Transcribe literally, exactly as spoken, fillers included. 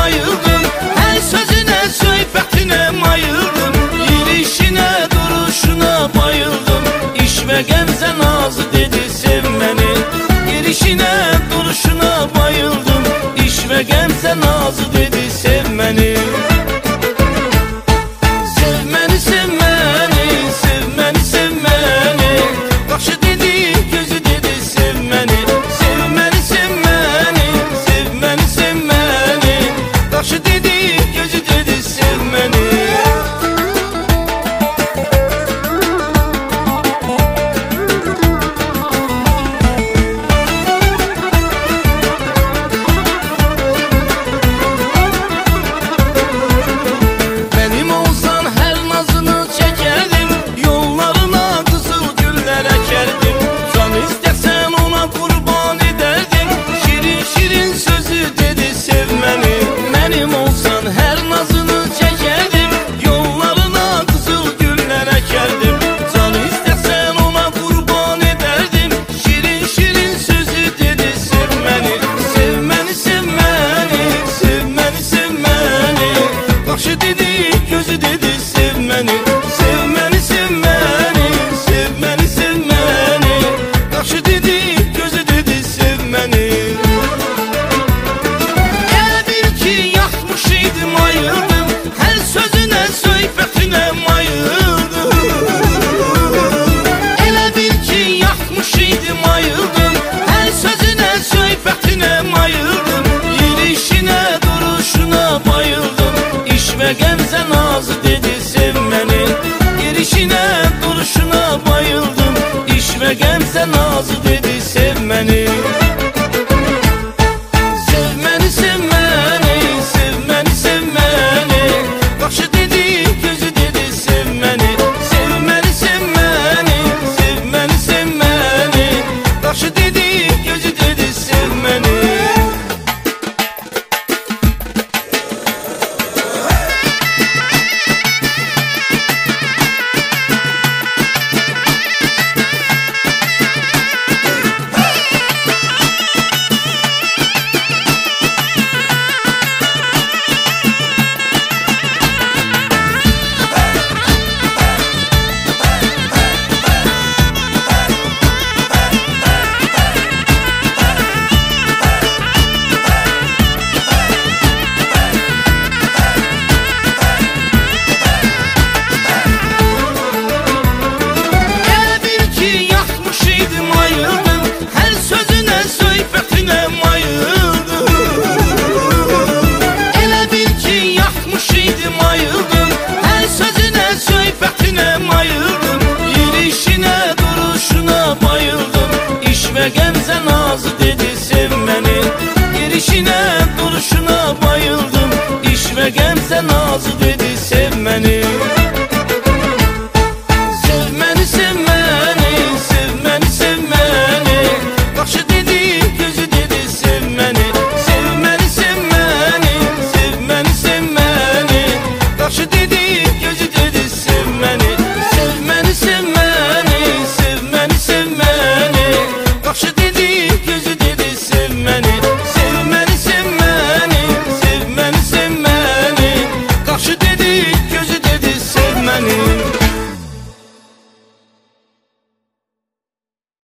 ayıldım. Her sözüne söhbetine mayıldım. Yürüyüşüne duruşuna bayıldım. İş ve gemze nazı dedi sev beni. Yürüyüşüne duruşuna bayıldım. İş ve gemze nazı dedi sev beni. Sevmeni sevmeni sevmeni sevmeni. Başı dedi gözü dedi sevmeni. Sevmeni sevmeni sevmeni sevmeni. Başı dedi gözü dedi sevmeni. Başı dedi gözü dedi sevmeni. Sevmeni sevmeni sevmeni sevmeni. Başı dedi gözü dedi sevmeni. Elə bil ki yatmış idim ayıldım. Her sözüne söhbetine mayıldım. Elə bil ki yatmış idim ayıldım. Her sözüne söhbetine mayıldım. Yürüyüşüne duruşuna bayıldım. İş ve gemze nazı dedi sevmeni. Girişine duruşuna bayıldım. İş ve gemze nazı dedi sevmeni. Sevmeni sevmeni sevmeni sevmeni. Başı dedi gözü dedi sevmeni. Sevmeni sevmeni sevmeni sevmeni. Başı dedi gözü dedi sevmeni. Ve gemze nazı dedi sevmeni. Girişine duruşuna bayıldım. İş ve gemze nazı dedi sevmeni.